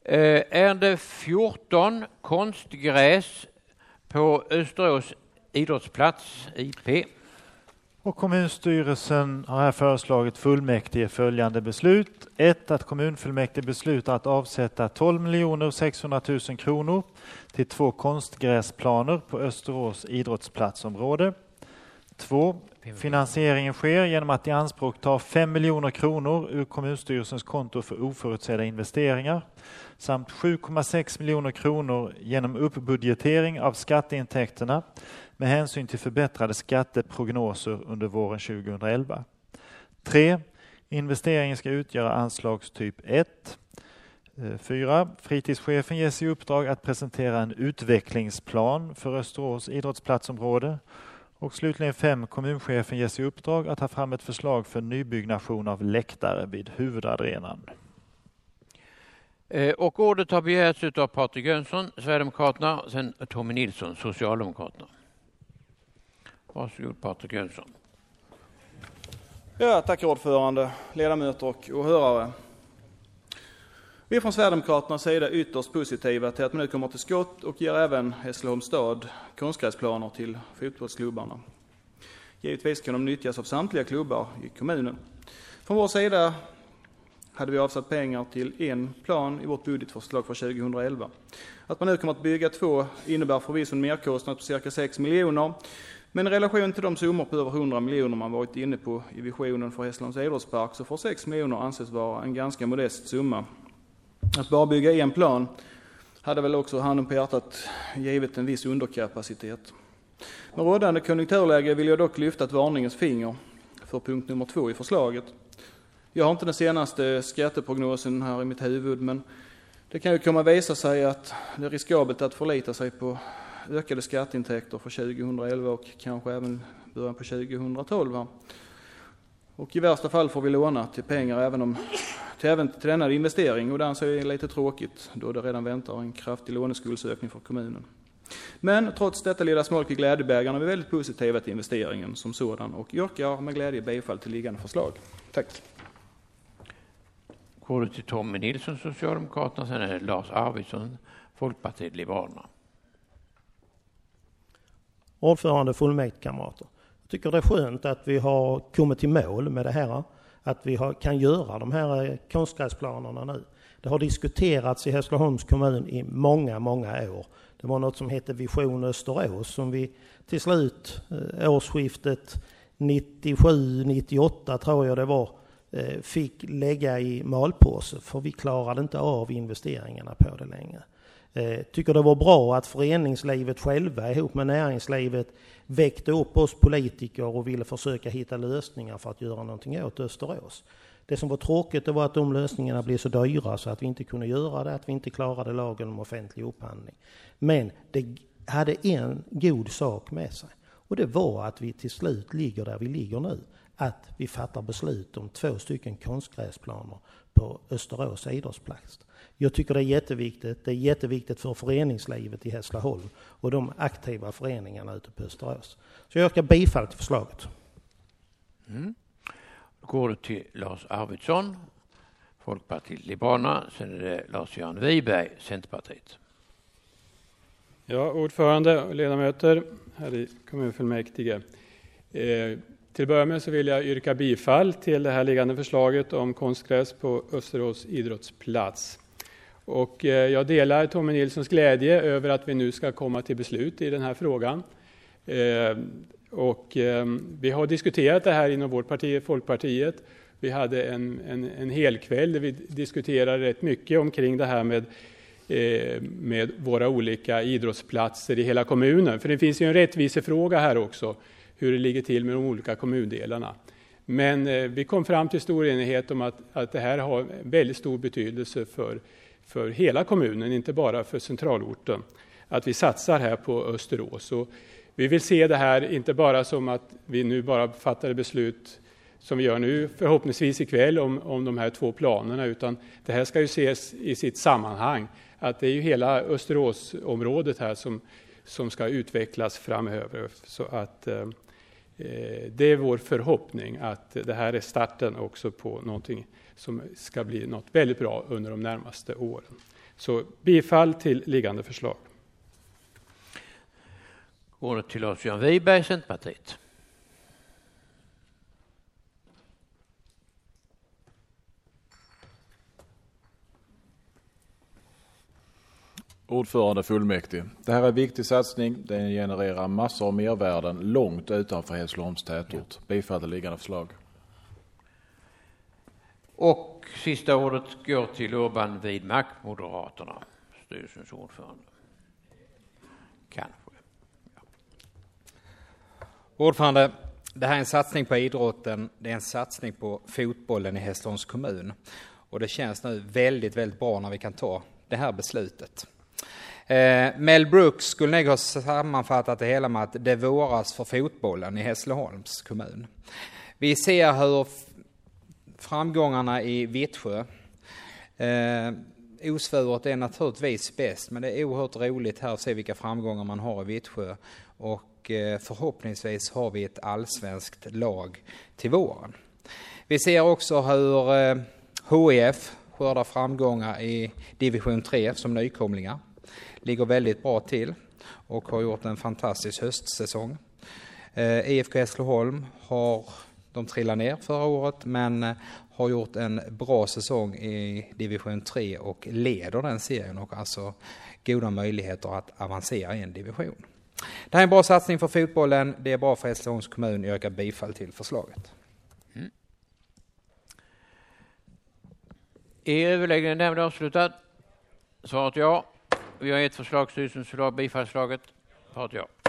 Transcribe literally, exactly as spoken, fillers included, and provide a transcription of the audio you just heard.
Eh, ärende fjorton, konstgräs på Österås idrottsplats, I P. Och kommunstyrelsen har här föreslagit fullmäktige följande beslut. ett. Att kommunfullmäktige beslutar att avsätta tolv miljoner sexhundratusen kronor till två konstgräsplaner på Österås idrottsplatsområde. två. Finansieringen sker genom att i anspråk ta fem miljoner kronor ur kommunstyrelsens konto för oförutsedda investeringar samt sju komma sex miljoner kronor genom uppbudgetering av skatteintäkterna med hänsyn till förbättrade skatteprognoser under våren tjugoelva. tre. Investeringen ska utgöra anslagstyp ett. fyra. Fritidschefen ges i uppdrag att presentera en utvecklingsplan för Österås idrottsplatsområde. Och slutligen fem. Kommunchefen ges i uppdrag att ta fram ett förslag för nybyggnation av läktare vid huvudarenan. Och ordet har begärts av Patrik Jönsson, Sverigedemokraterna, sen Tommy Nilsson, Socialdemokraterna. Varsågod Patrik Jönsson. Ja, tack ordförande, ledamöter och åhörare. Vi är från Sverigedemokraternas sida ytterst positiva till att man nu kommer till skott och ger även Hässleholms stad konstgräsplaner till fotbollsklubbarna. Givetvis kan de nyttjas av samtliga klubbar i kommunen. Från vår sida hade vi avsatt pengar till en plan i vårt budgetförslag för tjugoelva. Att man nu kommer att bygga två innebär förvisso en merkostnad på cirka sex miljoner. Men i relation till de summor på över hundra miljoner man varit inne på i visionen för Hässleholms idrottspark så får sex miljoner anses vara en ganska modest summa. Att bara bygga en plan hade väl också handen på hjärtat givet en viss underkapacitet. Med rådande konjunkturläge vill jag dock lyfta ett varningens finger för punkt nummer två i förslaget. Jag har inte den senaste skatteprognosen här i mitt huvud, men det kan ju komma att visa sig att det är riskabelt att förlita sig på ökade skatteintäkter för tjugoelva och kanske även början på tjugotolv. Och i värsta fall får vi låna till pengar även, om, till, även till denna investering, och det anser jag är lite tråkigt då det redan väntar en kraftig låneskuldsökning för kommunen. Men trots detta lilla smolk i glädjebägaren är vi väldigt positiva till investeringen som sådan och yrkar med glädje bifall till liggande förslag. Tack. Går det till Tommy Nilsson, Socialdemokraterna, sen är det Lars Arvidsson, Folkpartiet Liberalerna. Ordförande, fullmäktigekamrater. Jag tycker det är skönt att vi har kommit till mål med det här. Att vi har, kan göra de här konstgräsplanerna nu. Det har diskuterats i Hässleholms kommun i många, många år. Det var något som hette Vision Österås som vi till slut, årsskiftet nittiosju nittioåtta tror jag det var, fick lägga i malpåse för vi klarade inte av investeringarna på det längre. Eh, tycker det var bra att föreningslivet själva ihop med näringslivet väckte upp oss politiker och ville försöka hitta lösningar för att göra någonting åt Österås. Det som var tråkigt det var att de lösningarna blev så dyra så att vi inte kunde göra det, att vi inte klarade lagen om offentlig upphandling. Men det hade en god sak med sig och det var att vi till slut ligger där vi ligger nu. Att vi fattar beslut om två stycken konstgräsplaner på Österås idrottsplats. Jag tycker det är jätteviktigt. Det är jätteviktigt för föreningslivet i Hässleholm och de aktiva föreningarna ute på Österås. Så jag yrkar bifall till förslaget. Mm. Då går det till Lars Arvidsson, Folkpartiet Liberalerna. Sen är det Lars-Göran Wiberg, Centerpartiet. Ja, ordförande och ledamöter här i kommunfullmäktige. Eh, Till att börja med så vill jag yrka bifall till det här liggande förslaget om konstgräs på Österås idrottsplats. Och jag delar Tommy Nilssons glädje över att vi nu ska komma till beslut i den här frågan. Och vi har diskuterat det här inom vårt parti, Folkpartiet. Vi hade en, en, en hel kväll där vi diskuterade rätt mycket omkring det här med, med våra olika idrottsplatser i hela kommunen. För det finns ju en rättvisefråga här också. Hur det ligger till med de olika kommundelarna. Men eh, vi kom fram till stor enighet om att, att det här har väldigt stor betydelse för, för hela kommunen, inte bara för centralorten. Att vi satsar här på Österås. Och vi vill se det här inte bara som att vi nu bara fattar beslut som vi gör nu förhoppningsvis ikväll om, om de här två planerna, utan det här ska ju ses i sitt sammanhang. Att det är ju hela Österåsområdet här som, som ska utvecklas framöver. Så att Det är vår förhoppning att det här är starten också på någonting som ska bli något väldigt bra under de närmaste åren. Så bifall till liggande förslag. Ordet till Lars-Göran Wiberg, Centerpartiet. Ordförande fullmäktige. Det här är en viktig satsning. Den genererar massor av mervärden långt utanför Hässleholms tätort. Bifall till liggande förslag. Och sista ordet går till Urban Widmark, Moderaterna, styrelsens ordförande. Kanske. Ja. Ordförande, det här är en satsning på idrotten. Det är en satsning på fotbollen i Hässleholms kommun. Och det känns nu väldigt, väldigt bra när vi kan ta det här beslutet. Eh, Mel Brooks skulle nog ha sammanfattat det hela med att det våras för fotbollen i Hässleholms kommun. Vi ser hur framgångarna i Vittsjö, eh, osvuret är naturligtvis bäst, men det är oerhört roligt här att se vilka framgångar man har i Vittsjö. Och eh, förhoppningsvis har vi ett allsvenskt lag till våren. Vi ser också hur eh, H I F skördar framgångar i division tre som nykomlingar. Ligger väldigt bra till och har gjort en fantastisk höstsäsong. Eh, I F K Hässleholm har de trillat ner förra året, men eh, har gjort en bra säsong i division tre och leder den serien och alltså goda möjligheter att avancera i en division. Det här är en bra satsning för fotbollen. Det är bra för Hässleholms kommun. Jag yrkar bifall till förslaget. Mm. Är överläggningen därmed avslutad? Svaret ja. Vi har ett förslag, styrelsens förslag, bifallsförslaget. Svaret ja.